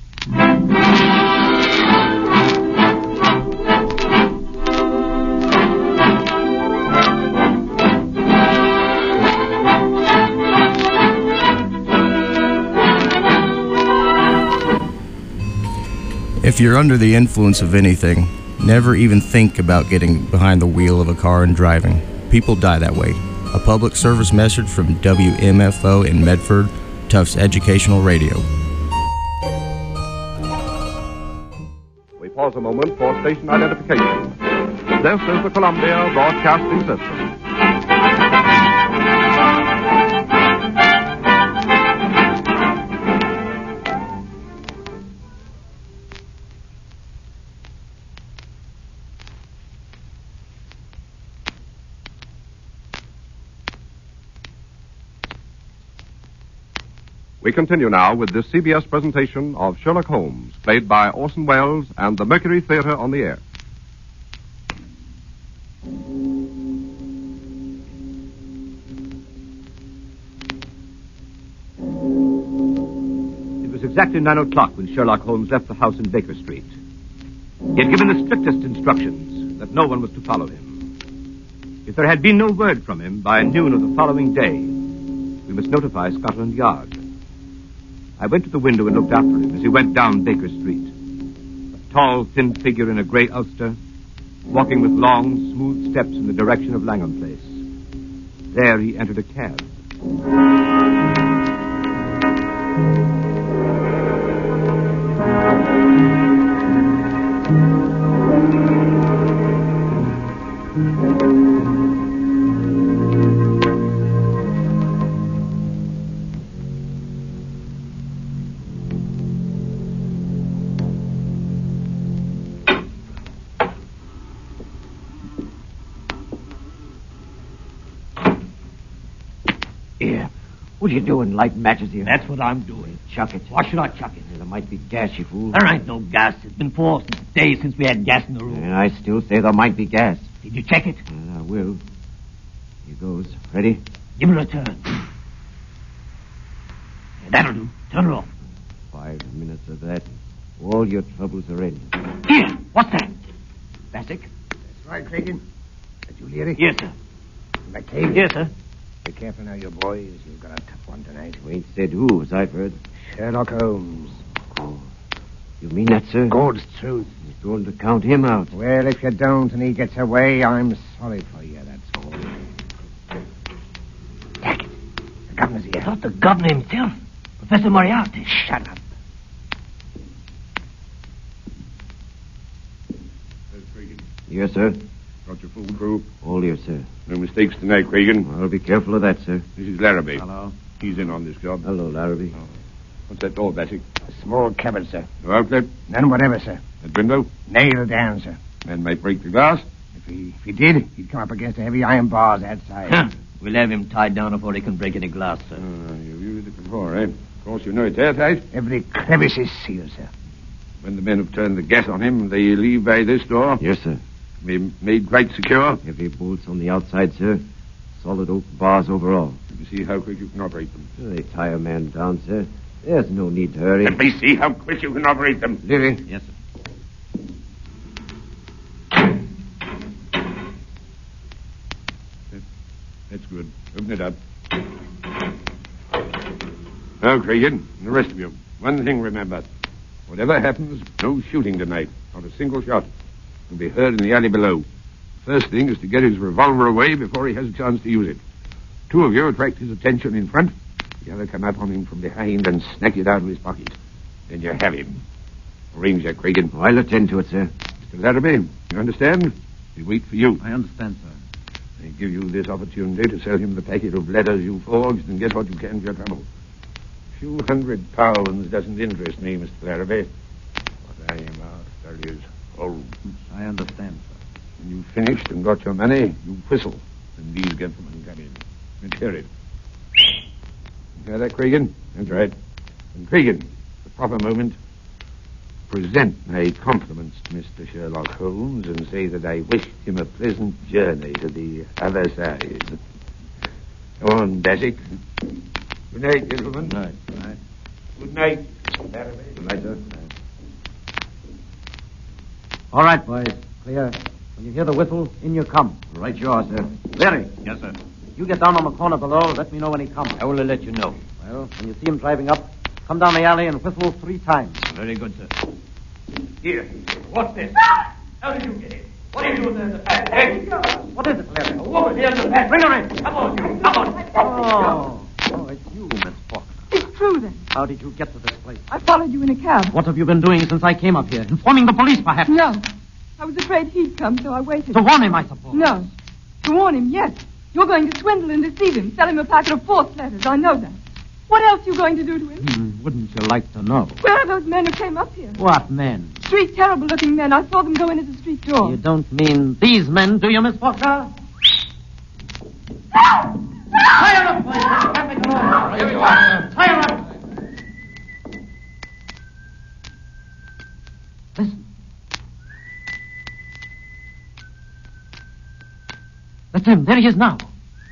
If you're under the influence of anything, never even think about getting behind the wheel of a car and driving. People die that way. A public service message from W M F O in Medford, Tufts Educational Radio. We pause a moment for station identification. This is the Columbia Broadcasting System. We continue now with this C B S presentation of Sherlock Holmes, played by Orson Welles and the Mercury Theater on the air. It was exactly nine o'clock when Sherlock Holmes left the house in Baker Street. He had given the strictest instructions that no one was to follow him. If there had been no word from him by noon of the following day, we must notify Scotland Yard. I went to the window and looked after him as he went down Baker Street. A tall, thin figure in a gray ulster, walking with long, smooth steps in the direction of Langham Place. There he entered a cab. What are you doing, lighting matches here? That's what I'm doing. Chuck it. Why should I chuck it? There might be gas, you fool. There ain't no gas. It's been four days since we had gas in the room. And I still say there might be gas. Did you check it? Uh, I will. Here goes. Ready? Give it a turn. That'll do. Turn her off. Five minutes of that. All your troubles are in. Here. What's that? Bassick? That's right, Cragen. That you, Leary? Yes, sir. McCabe? Yes, sir. Be careful now, you boys. You've got a tough one tonight. You ain't said who, as I've heard. Sherlock Holmes. Oh. You mean that, sir? God's truth. You're going to count him out. Well, if you don't and he gets away, I'm sorry for you, that's all. Take it. The governor's here. Not the governor himself. Professor Moriarty. Shut up. Yes, sir. Got your full crew? All here, sir. No mistakes tonight, Cragen. I'll be careful of that, sir. This is Larrabee. Hello. He's in on this job. Hello, Larrabee. Oh. What's that door, Bassick? A small cupboard, sir. No outlet? None whatever, sir. That window? Nailed down, sir. Man might break the glass. If he, if he did, he'd come up against the heavy iron bars outside. Huh. We'll have him tied down before he can break any glass, sir. Uh, you've used it before, eh? Of course, you know it's airtight. Every crevice is sealed, sir. When the men have turned the gas on him, they leave by this door. Yes, sir. Be made quite secure. Every bolt's on the outside, sir. Solid oak bars over all. You see how quick you can operate them. They tie a man down, sir. There's no need to hurry. Let me see how quick you can operate them. Leary. Yes, sir. That's good. Open it up. Now, Cregan, and the rest of you, one thing remember. Whatever happens, no shooting tonight. Not a single shot. Will be heard in the alley below. First thing is to get his revolver away before he has a chance to use it. Two of you attract his attention in front. The other come up on him from behind and snatch it out of his pocket. Then you have him. Arrange that, Cregan. I'll attend to it, sir. Mister Larrabee, you understand? We wait for you. I understand, sir. I give you this opportunity to sell him the packet of letters you forged and get what you can for your trouble. A few hundred pounds doesn't interest me, Mister Larrabee. What I am after is Holmes. I understand, sir. When you've finished and got your money, you whistle, and these gentlemen come in. Let's hear it. You hear that, Cregan? That's right. And Cregan, the proper moment, present my compliments to Mister Sherlock Holmes and say that I wish him a pleasant journey to the other side. Go on, Basic. Good night, gentlemen. Good night. Good night. Good night. Good night, sir. All right, boys. Clear. When you hear the whistle, in you come. Right you are, sir. Larry. Yes, sir. You get down on the corner below. Let me know when he comes. I will let you know. Well, when you see him driving up, come down the alley and whistle three times. Very good, sir. Here. What's this? How did you get in? What are you doing there in the back? Hey! What is it, Larry? A woman here in the back. Bring her in. Come on, you. Come on. Oh. Oh, it's you, Miss Faulkner. It's true, then. How did you get to this place? I followed you in a cab. What have you been doing since I came up here? Informing the police, perhaps? No. I was afraid he'd come, so I waited. To warn him, I suppose. No. To warn him, yes. You're going to swindle and deceive him, sell him a packet of false letters. I know that. What else are you going to do to him? Hmm, wouldn't you like to know? Where are those men who came up here? What men? Three terrible-looking men. I saw them go in at the street door. You don't mean these men, do you, Miss Faulkner? Tie her up, boys. Here you are. Tie her up. Listen. That's him. There he is now.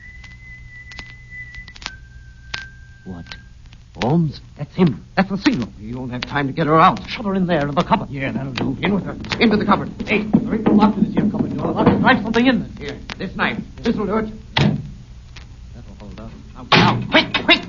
What? Holmes? That's him. That's the signal. You won't have time to get her out. Shut her in there in the cupboard. Yeah, that'll do. In with her. Into the cupboard. Hey, there ain't no lock to this here cupboard door. I'll drive something in there. Here, this knife. This'll do it. That'll hold up. Now, now, quick, quick!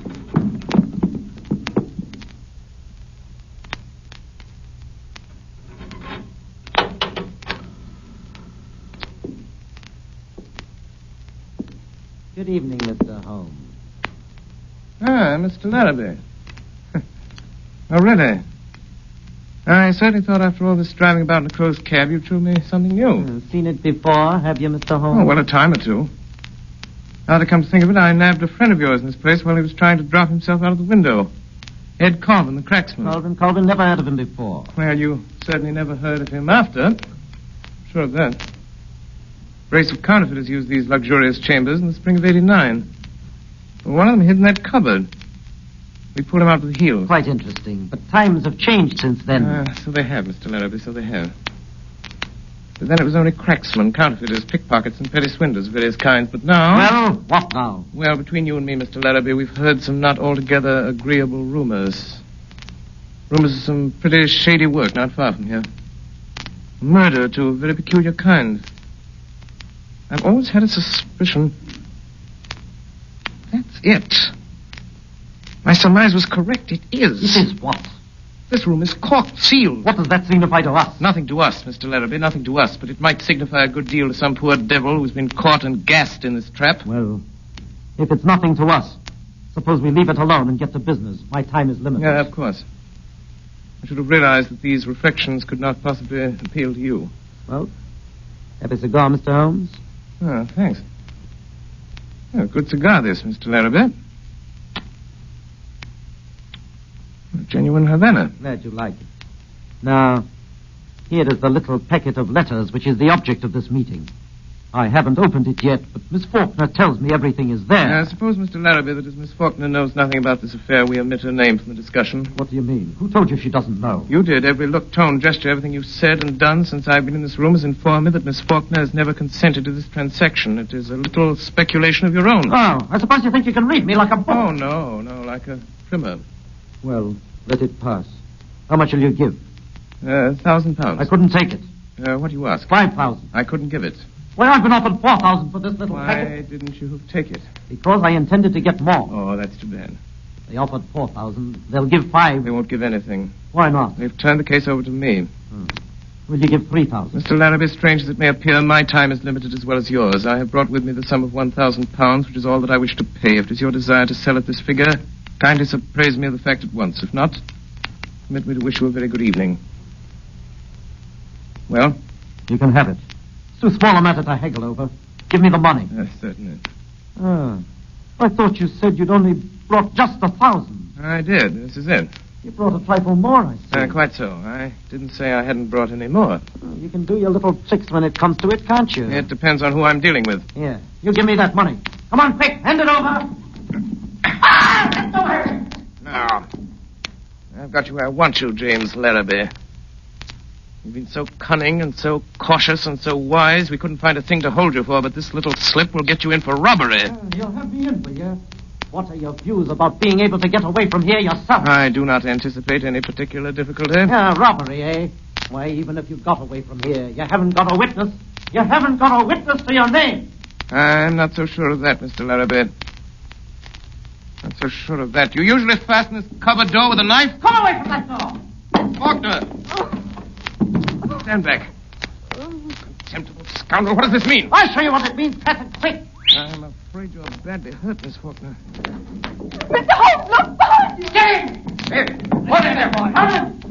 Good evening, Mister Holmes. Ah, Mister Larrabee. Oh, really? I certainly thought after all this driving about in a closed cab, you'd show me something new. Uh, seen it before, have you, Mister Holmes? Oh, well, a time or two. Now to come to think of it, I nabbed a friend of yours in this place while he was trying to drop himself out of the window. Ed Colvin, the cracksman. Colvin, Colvin, never heard of him before. Well, you certainly never heard of him after. Sure of that. Brace of counterfeiters used these luxurious chambers in the spring of eighty-nine. One of them hid in that cupboard. We pulled him out with the heels. Quite interesting. But times have changed since then. Uh, so they have, Mister Larrabee, so they have. But then it was only cracksmen, counterfeiters, pickpockets, and petty swindlers of various kinds. But now... Well, what now? Well, between you and me, Mister Larrabee, we've heard some not altogether agreeable rumors. Rumors of some pretty shady work not far from here. Murder, to a very peculiar kind. I've always had a suspicion... That's it. My surmise was correct. It is. It is what? This room is corked, sealed. What does that signify to us? Nothing to us, Mister Larrabee, nothing to us. But it might signify a good deal to some poor devil who's been caught and gassed in this trap. Well, if it's nothing to us, suppose we leave it alone and get to business. My time is limited. Yeah, of course. I should have realized that these reflections could not possibly appeal to you. Well, have a cigar, Mister Holmes? Oh, thanks. Oh, good cigar, this, Mister Larrabee. A genuine Havana. Glad you like it. Now, here is the little packet of letters which is the object of this meeting. I haven't opened it yet, but Miss Faulkner tells me everything is there. I suppose, Mister Larrabee, that as Miss Faulkner knows nothing about this affair, we omit her name from the discussion. What do you mean? Who told you she doesn't know? You did. Every look, tone, gesture, everything you've said and done since I've been in this room has informed me that Miss Faulkner has never consented to this transaction. It is a little speculation of your own. Oh, I suppose you think you can read me like a book. Oh, no, no, like a primer. Well, let it pass. How much will you give? A uh, thousand pounds. I couldn't take it. Uh, what do you ask? Five thousand. I couldn't give it. Well, I've been offered four thousand for this little Why packet. didn't you take it? Because I intended to get more. Oh, that's too bad. They offered four thousand. They'll give five. They won't give anything. Why not? They've turned the case over to me. Hmm. Will you give three thousand? Mister Larrabee, strange as it may appear, my time is limited as well as yours. I have brought with me the sum of one thousand pounds, which is all that I wish to pay. If it is your desire to sell at this figure, kindly apprise me of the fact at once. If not, permit me to wish you a very good evening. Well? You can have it. It's too small a matter to haggle over. Give me the money. Yes, certainly. Ah. I thought you said you'd only brought just a thousand. I did. This is it. You brought a trifle more, I see. Uh, quite so. I didn't say I hadn't brought any more. Well, you can do your little tricks when it comes to it, can't you? It depends on who I'm dealing with. Yeah. You give me that money. Come on, quick. Hand it over. Ah! Get away! Now, I've got you where I want you, James Larrabee. You've been so cunning and so cautious and so wise, we couldn't find a thing to hold you for, but this little slip will get you in for robbery. Uh, you'll have me in for you. What are your views about being able to get away from here yourself? I do not anticipate any particular difficulty. Yeah, robbery, eh? Why, even if you got away from here, you haven't got a witness. You haven't got a witness to your name. I'm not so sure of that, Mister Larrabee. Not so sure of that. You usually fasten this cupboard door with a knife? Come away from that door! Faulkner! Oh. Stand back. Oh, contemptible scoundrel. What does this mean? I'll show you what it means. Pass it quick. I'm afraid you're badly hurt, Miss Faulkner. Mister Holmes, look behind you! James! Here. What is there, boy?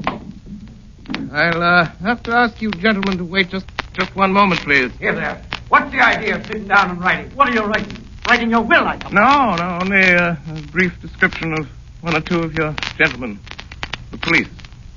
I'll uh, have to ask you gentlemen to wait just, just one moment, please. Here there. What's the idea of sitting down and writing? What are you writing? Writing your will, I suppose. No, no, only uh, a brief description of one or two of your gentlemen. The police.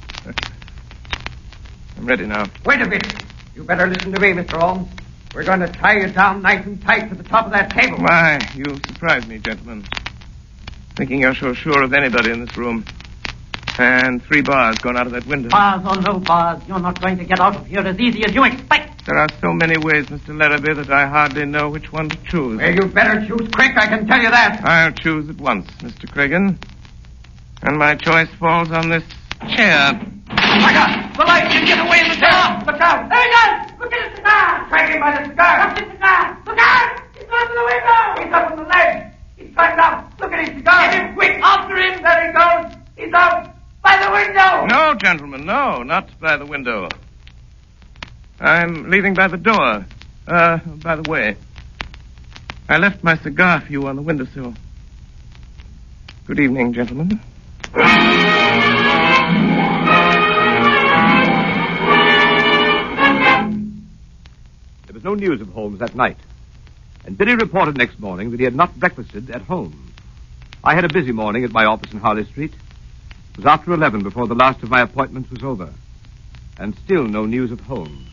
I'm ready now. Wait a minute. You better listen to me, Mister Holmes. We're going to tie you down nice and tight to the top of that table. Why, you surprise me, gentlemen. Thinking you're so sure of anybody in this room. And three bars gone out of that window. Bars or no bars, you're not going to get out of here as easy as you expect. There are so many ways, Mister Larrabee, that I hardly know which one to choose. Well, you better choose quick, I can tell you that. I'll choose at once, Mister Cregan. And my choice falls on this chair. My God! The light! You get away in the dark! Look out! There he goes! Look at his cigar! Drag him by the cigar! Look at his cigar! Look out! He's going to the window! He's up on the ledge! He's climbed out! Look at his cigar! Get him quick! After him! There he goes! He's out! By the window! No, gentlemen, no, not by the window. I'm leaving by the door. Uh, by the way, I left my cigar for you on the windowsill. Good evening, gentlemen. There was no news of Holmes that night, and Billy reported next morning that he had not breakfasted at home. I had a busy morning at my office in Harley Street. It was after eleven before the last of my appointments was over, and still no news of Holmes.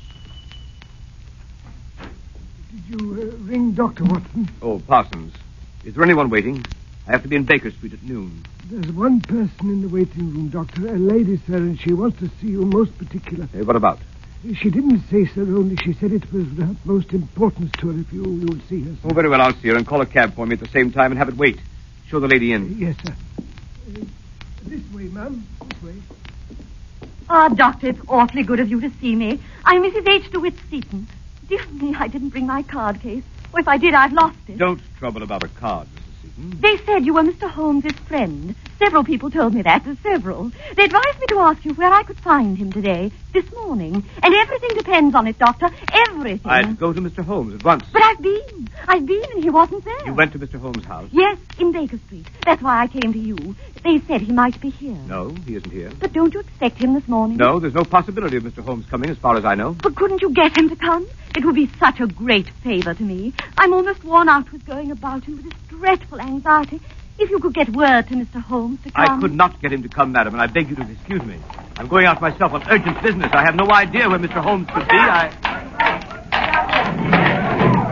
Did you uh, ring Doctor Watson? Oh, Parsons. Is there anyone waiting? I have to be in Baker Street at noon. There's one person in the waiting room, Doctor. A lady, sir, and she wants to see you most particular. Hey, what about? She didn't say, sir, only she said it was of utmost importance to her if you, you would see her, sir. Oh, very well, I'll see her, and call a cab for me at the same time and have it wait. Show the lady in. Yes, sir. Uh, this way, ma'am. This way. Ah, oh, Doctor, it's awfully good of you to see me. I'm Missus H. DeWitt Seaton. Dear me, I didn't bring my card case. Or if I did, I've lost it. Don't trouble about a card, Missus Seaton. They said you were Mister Holmes's friend. Several people told me that. Several. They advised me to ask you where I could find him today, this morning. And everything depends on it, Doctor. Everything. I'd go to Mister Holmes at once. But I've been. I've been, and he wasn't there. You went to Mister Holmes' house? Yes, in Baker Street. That's why I came to you. They said he might be here. No, he isn't here. But don't you expect him this morning? No, there's no possibility of Mister Holmes coming, as far as I know. But couldn't you get him to come? It would be such a great favor to me. I'm almost worn out with going about and with this dreadful anxiety. If you could get word to Mister Holmes to come. I could not get him to come, madam, and I beg you to excuse me. I'm going out myself on urgent business. I have no idea where Mister Holmes could be. I...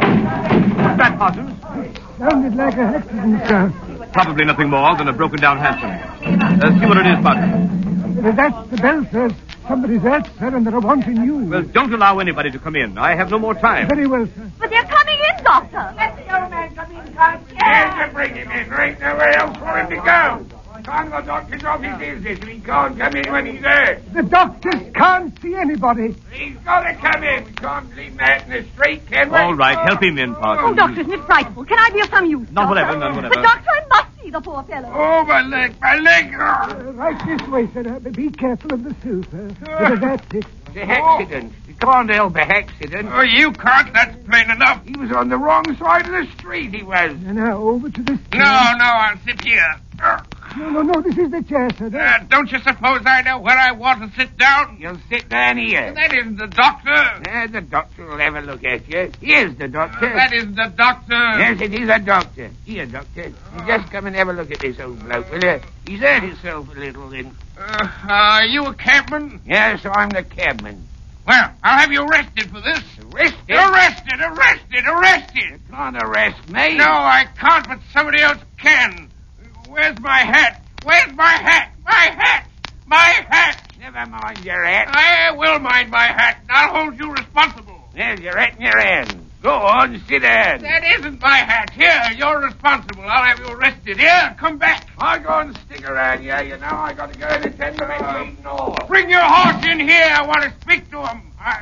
happened, Parsons? Sounded like a accident, sir. Probably nothing more than a broken-down hansom. Uh, see what it is, Parsons. Uh, That's the bell, sir. Somebody's out, sir, and they're wanting you. Well, don't allow anybody to come in. I have no more time. Very well, sir. But they're coming in, Doctor. Let the old man come in, Carl. Yes, to bring him in. There ain't nowhere else for him to go. Can't the doctor's off his business and he can't come in when he's there. The doctors can't see anybody. He's got to come in. We can't leave that in the street, can we? All right, help him in, Oh, Parsons. Doctor, isn't it frightful? Can I be of some use? None Doctor? whatever, none whatever. But, Doctor, I must see the poor fellow. Oh, my leg, my leg. Uh, right this way, sir. Uh, be careful of the sill, sir. Uh, that's it. The accident. You can't help a accident. Oh, you can't. That's plain enough. He was on the wrong side of the street, he was. And now over to this chair. No, no, I'll sit here. No, no, no, this is the chair, sir. Uh, don't you suppose I know where I want to sit down? You'll sit down here. That isn't the doctor. Uh, the doctor will have a look at you. Here's the doctor. Uh, that isn't the doctor. Yes, it is a doctor. Here, doctor. You just come and have a look at this old bloke, will you? He's hurt himself a little, then. Uh, are you a cabman? Yes, I'm the cabman. Well, I'll have you arrested for this. Arrested? Arrested, arrested, arrested. You can't arrest me. No, I can't, but somebody else can. Where's my hat? Where's my hat? My hat! My hat! Never mind your hat. I will mind my hat, and I'll hold you responsible. There's your hat in your hand. Go on, sit down. That isn't my hat. Here, you're responsible. I'll have you arrested. Here, come back. I'll go and stick around here. You know, I got to go and attend to my meeting. No. Bring your horse in here. I want to speak to him. I...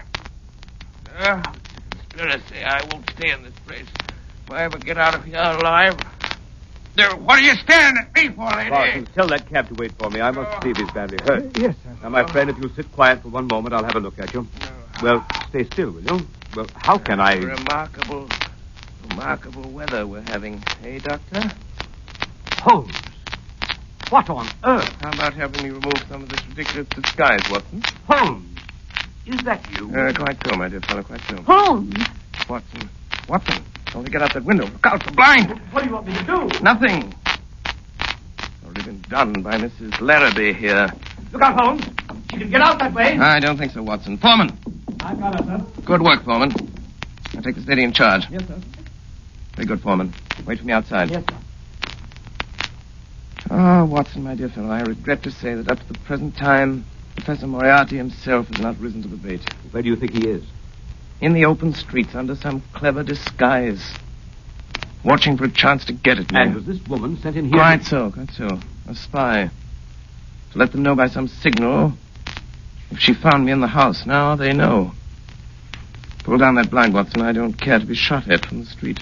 Uh, conspiracy. I won't stay in this place. If I ever get out of here alive... There, what are you staring at me for, lady? Parsons, tell that cab to wait for me. I must see if he's badly hurt. Uh, yes, sir. Now, my friend, if you'll sit quiet for one moment, I'll have a look at you. Well, stay still, will you? Well, how can I... Remarkable, remarkable weather we're having, eh, Doctor? Holmes! What on earth? How about helping me remove some of this ridiculous disguise, Watson? Holmes! Is that you? Uh, quite so, my dear fellow, quite so. Holmes! Watson, Watson, don't get out that window. Look out, the blind! What do you want me to do? Nothing. Already been done by Missus Larrabee here. Look out, Holmes. She can get out that way. I don't think so, Watson. Foreman. I've got her, sir. Good work, Foreman. I'll take this lady in charge. Yes, sir. Very good, Foreman. Wait for me outside. Yes, sir. Oh, Watson, my dear fellow, I regret to say that up to the present time, Professor Moriarty himself has not risen to the bait. Where do you think he is? In the open streets under some clever disguise. Watching for a chance to get at me. And was this woman sent in here? Quite so, quite so. A spy. To let them know by some signal if she found me in the house. Now they know. Pull down that blind, Watson. I don't care to be shot at from the street.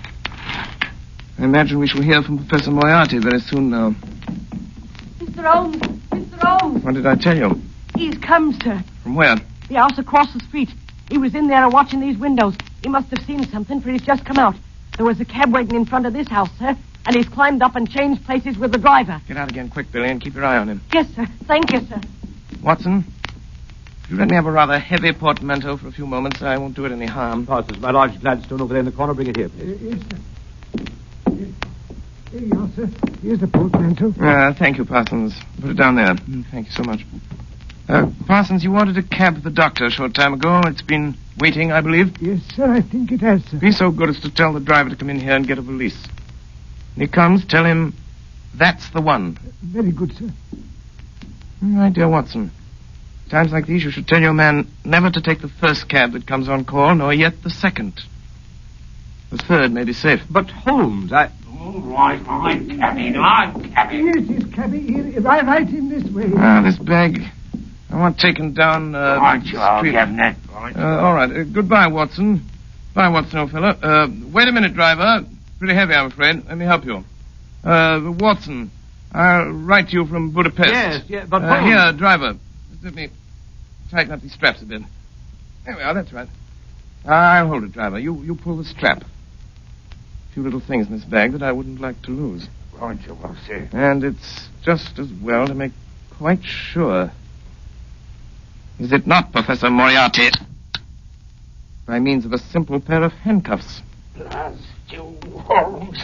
I imagine we shall hear from Professor Moriarty very soon now. Mister Holmes, Mister Holmes. What did I tell you? He's come, sir. From where? The house across the street. He was in there watching these windows. He must have seen something, for he's just come out. There was a cab waiting in front of this house, sir, and he's climbed up and changed places with the driver. Get out again quick, Billy, and keep your eye on him. Yes, sir. Thank you, sir. Watson, if you let me have a rather heavy portmanteau for a few moments, I won't do it any harm. Parsons, my large Gladstone over there in the corner. Bring it here, please. Uh, yes, sir. Yes. Here you are, sir. Here's the portmanteau. Uh, thank you, Parsons. Put it down there. Mm, thank you so much. Uh, Parsons, you ordered a cab for the doctor a short time ago. It's been waiting, I believe. Yes, sir, I think it has, sir. Be so good as to tell the driver to come in here and get a valise. When he comes, tell him that's the one. Uh, very good, sir. My dear Watson, times like these you should tell your man never to take the first cab that comes on call, nor yet the second. The third may be safe. But, Holmes, I... All right, I'm cabby, I'm cabby. Yes, yes, cabby, here, right, right in this way. Ah, this bag. I want taken down, uh... Right, you are, Captain. Right. Uh, all right. Uh, goodbye, Watson. Bye, Watson, old fellow. Uh, wait a minute, driver. Pretty heavy, I'm afraid. Let me help you. Uh, Watson, I'll write to you from Budapest. Yes, yes, but... Uh, here, driver. Let me tighten up these straps a bit. There we are, that's right. I'll hold it, driver. You you pull the strap. A few little things in this bag that I wouldn't like to lose. Right, you will, sir. And it's just as well to make quite sure. Is it not, Professor Moriarty? By means of a simple pair of handcuffs. Blast you, Holmes.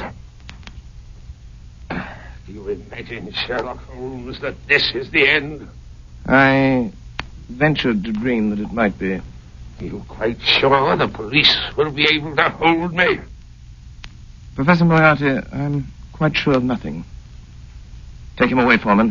Do you imagine, Sherlock Holmes, that this is the end? I ventured to dream that it might be. Are you quite sure the police will be able to hold me? Professor Moriarty, I'm quite sure of nothing. Take him away, Foreman.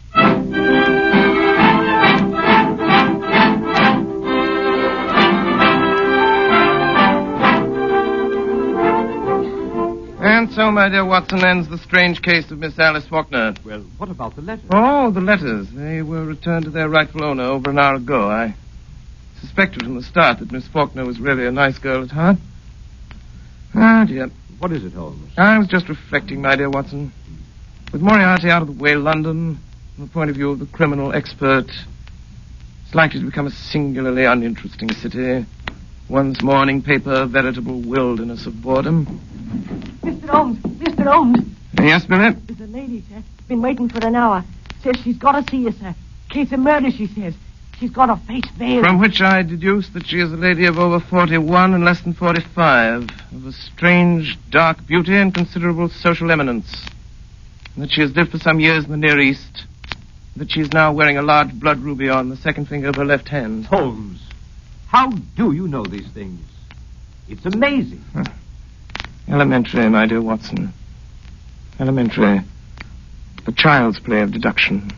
And so, my dear Watson, ends the strange case of Miss Alice Faulkner. Well, what about the letters? Oh, the letters. They were returned to their rightful owner over an hour ago. I suspected from the start that Miss Faulkner was really a nice girl at heart. Ah, dear. What is it, Holmes? I was just reflecting, my dear Watson. With Moriarty out of the way, London, from the point of view of the criminal expert, it's likely to become a singularly uninteresting city. One's morning paper, a veritable wilderness of boredom. Mister Holmes, Mister Holmes. Yes, Billy? There's a lady, sir. Been waiting for an hour. Says she's got to see you, sir. Case of murder, she says. She's got her face veiled. From which I deduce that she is a lady of over forty-one and less than forty-five, of a strange, dark beauty and considerable social eminence. And that she has lived for some years in the Near East. And that she is now wearing a large blood ruby on the second finger of her left hand. Holmes, how do you know these things? It's amazing. Huh. Elementary, my dear Watson. Elementary. The child's play of deduction.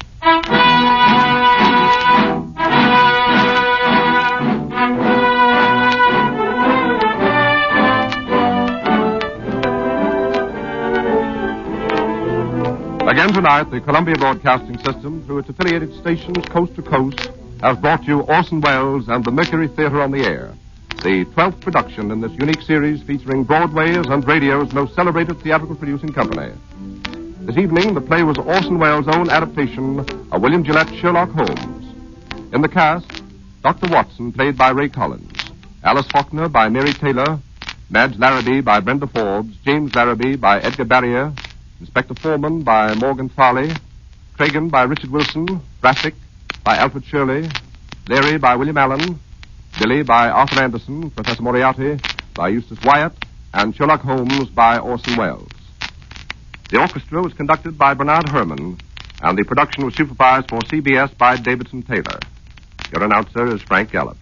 Again tonight, the Columbia Broadcasting System, through its affiliated stations coast to coast, has brought you Orson Welles and the Mercury Theater on the Air, the twelfth production in this unique series featuring Broadway's and radio's most celebrated theatrical producing company. This evening, the play was Orson Welles' own adaptation of William Gillette's Sherlock Holmes. In the cast, Doctor Watson, played by Ray Collins, Alice Faulkner by Mary Taylor, Madge Larrabee by Brenda Forbes, James Larrabee by Edgar Barrier, Inspector Foreman by Morgan Farley, Cragen by Richard Wilson, Brassic by Alfred Shirley, Leary by William Allen, Billy by Arthur Anderson, Professor Moriarty by Eustace Wyatt, and Sherlock Holmes by Orson Welles. The orchestra was conducted by Bernard Herrmann, and the production was supervised for C B S by Davidson Taylor. Your announcer is Frank Gallup.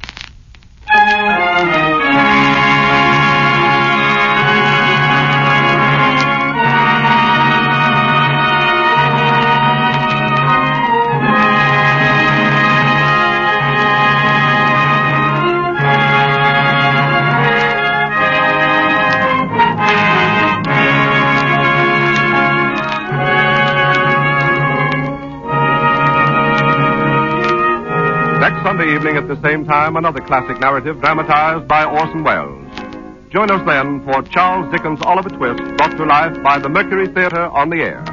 Sunday evening at the same time, another classic narrative dramatized by Orson Welles. Join us then for Charles Dickens' Oliver Twist, brought to life by the Mercury Theater on the Air.